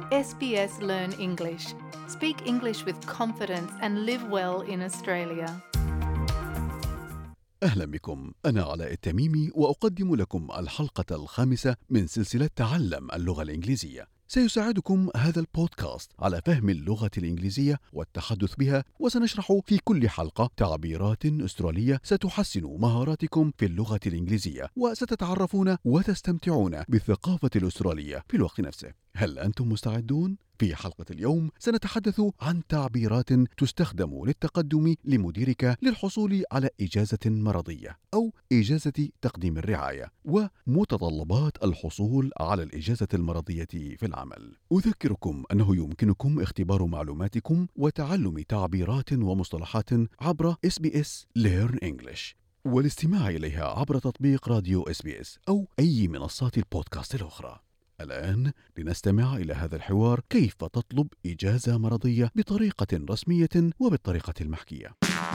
SBS Learn English. Speak English with confidence and live well in Australia. أهلا بكم، أنا علاء التميمي وأقدم لكم الحلقة الخامسة من سلسلة تعلم اللغة الإنجليزية. سيساعدكم هذا البودكاست على فهم اللغة الإنجليزية والتحدث بها، وسنشرح في كل حلقة تعبيرات أسترالية ستحسن مهاراتكم في اللغة الإنجليزية، وستتعرفون وتستمتعون بالثقافة الأسترالية في الوقت نفسه. هل أنتم مستعدون؟ في حلقة اليوم سنتحدث عن تعبيرات تستخدم للتقدم لمديرك للحصول على إجازة مرضية أو إجازة تقديم الرعاية، ومتطلبات الحصول على الإجازة المرضية في العمل. أذكركم أنه يمكنكم اختبار معلوماتكم وتعلم تعبيرات ومصطلحات عبر SBS Learn English، والاستماع إليها عبر تطبيق راديو SBS أو أي منصات البودكاست الأخرى. الآن لنستمع إلى هذا الحوار: كيف تطلب إجازة مرضية بطريقة رسمية وبالطريقة المحكية.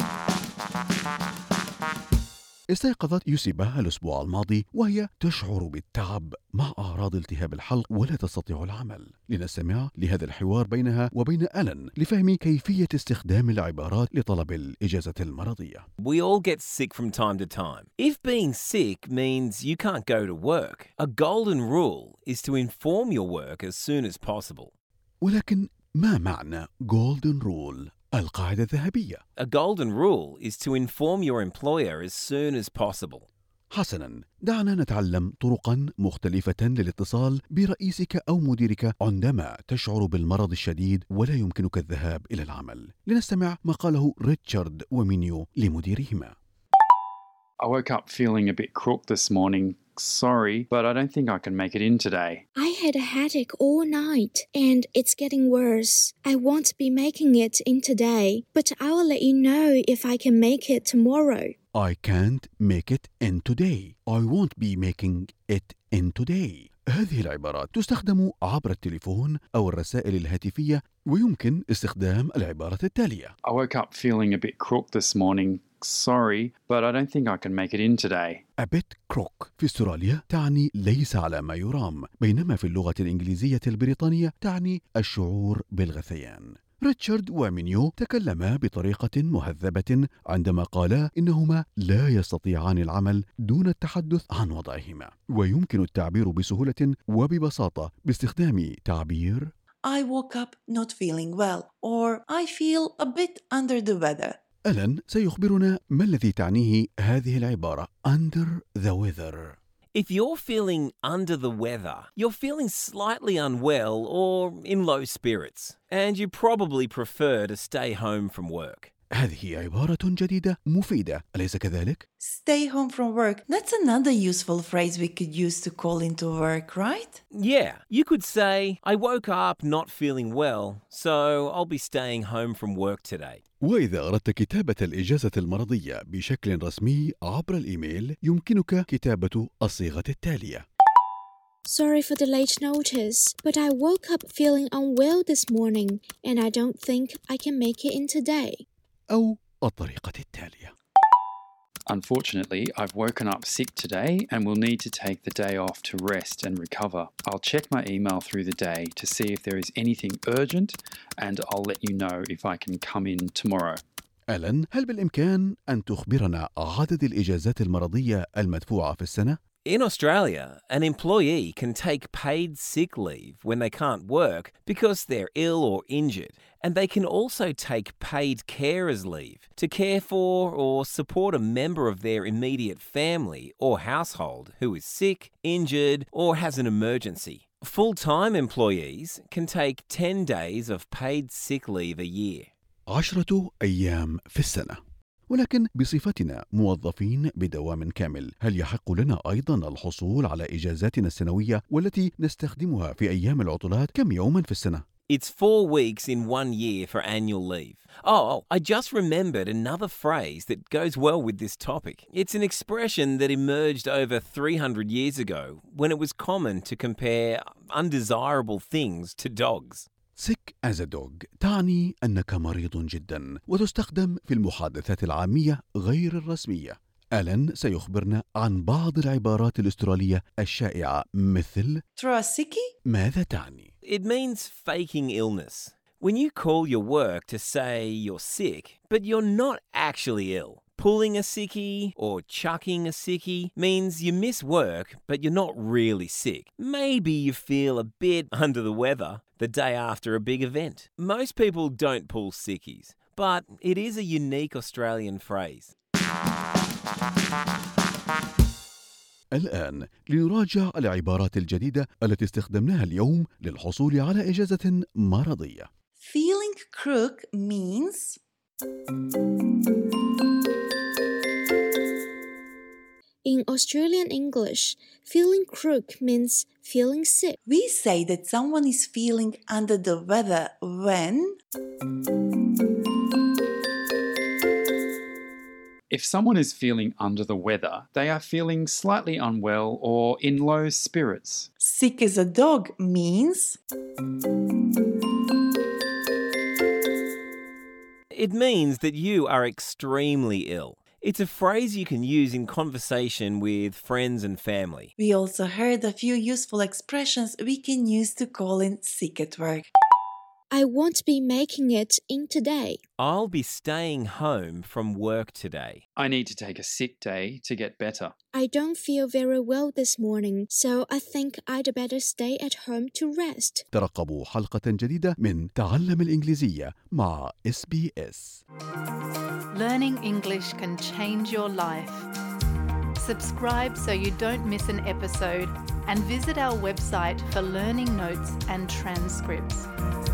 استيقظت يوسيبا الأسبوع الماضي وهي تشعر بالتعب مع أعراض التهاب الحلق ولا تستطيع العمل. لنستمع لهذا الحوار بينها وبين ألان لفهم كيفية استخدام العبارات لطلب الإجازة المرضية. We all get sick from time to time. If being sick means you can't go to work, a golden rule is to inform your work as soon as possible. ولكن ما معنى golden rule؟ القاعدة الذهبية. A golden rule is to inform your employer as soon as possible. حسناً، دعنا نتعلم طرقاً مختلفة للاتصال برئيسك أو مديرك عندما تشعر بالمرض الشديد ولا يمكنك الذهاب إلى العمل. لنستمع ما قاله ريتشارد ومينيو لمديرهما. I woke up feeling a bit crook this morning. Sorry, but I don't think I can make it in today. I had a headache all night and it's getting worse. I won't be making it in today, but I will let you know if I can make it tomorrow. I can't make it in today. I won't be making it in today. هذه العبارات تستخدم عبر التليفون أو الرسائل الهاتفية، ويمكن استخدام العبارة التالية: I woke up feeling a bit crook this morning. Sorry, but I don't think I can make it in today. A bit crook في استراليا تعني ليس على ما يرام، بينما في اللغة الإنجليزية البريطانية تعني الشعور بالغثيان. ريتشارد ومينيو تكلما بطريقة مهذبة عندما قالا إنهما لا يستطيعان العمل دون التحدث عن وضعهما، ويمكن التعبير بسهولة وببساطة باستخدام تعبير I woke up not feeling well or I feel a bit under the weather. ألان سيخبرنا ما الذي تعنيه هذه العبارة under the weather. If you're feeling under the weather, you're feeling slightly unwell or in low spirits, and you probably prefer to stay home from work. هذه عبارة جديدة مفيدة، أليس كذلك؟ Stay home from work. That's another useful phrase we could use to call into work, right? Yeah, you could say, I woke up not feeling well, so I'll be staying home from work today. وإذا أردت كتابة الإجازة المرضية بشكل رسمي عبر الإيميل، يمكنك كتابة الصيغة التالية: Sorry for the late notice, but I woke up feeling unwell this morning and I don't think I can make it in today. أو الطريقة التالية: Unfortunately, I've woken up sick today and will need to take the day off to rest and recover. I'll check my email through the day to see if there is anything urgent and I'll let you know if I can come in tomorrow. ألان، هل بالإمكان أن تخبرنا عدد الإجازات المرضية المدفوعة في السنة؟ In Australia, an employee can take paid sick leave when they can't work because they're ill or injured, and they can also take paid carers leave to care for or support a member of their immediate family or household who is sick, injured, or has an emergency. Full-time employees can take 10 days of paid sick leave a year. 10 أيام في السنة. ولكن بصفتنا موظفين بدوام كامل، هل يحق لنا أيضا الحصول على إجازاتنا السنوية والتي نستخدمها في أيام العطلات كم يوما في السنة؟ It's 4 weeks in 1 year for annual leave. Oh, I just remembered another phrase that goes well with this topic. It's an expression that emerged over 300 years ago when it was common to compare undesirable things to dogs. sick as a dog تعني أنك مريض جدا، وتستخدم في المحادثات العامية غير الرسمية. ألان سيخبرنا عن بعض العبارات الأسترالية الشائعة مثل Throw a sickie? ماذا تعني؟ It means faking illness. When you call your work to say you're sick, but you're not actually ill. Pulling a sickie or chucking a sickie means you miss work, but you're not really sick. Maybe you feel a bit under the weather the day after a big event. Most people don't pull sickies, but it is a unique Australian phrase. الآن لنراجع العبارات الجديدة التي استخدمناها اليوم للحصول على إجازة مرضية. Feeling crook means In Australian English, feeling crook means feeling sick. we say that someone is feeling under the weather when If someone is feeling under the weather, they are feeling slightly unwell or in low spirits. sick as a dog means It means that you are extremely ill. It's a phrase you can use in conversation with friends and family. we also heard a few useful expressions we can use to call in sick at work. I won't be making it in today. I'll be staying home from work today. I need to take a sick day to get better. I don't feel very well this morning, so I think I'd better stay at home to rest. ترقبوا حلقة جديدة من تعلم الإنجليزية مع SBS. Learning English can change your life. Subscribe so you don't miss an episode and visit our website for learning notes and transcripts.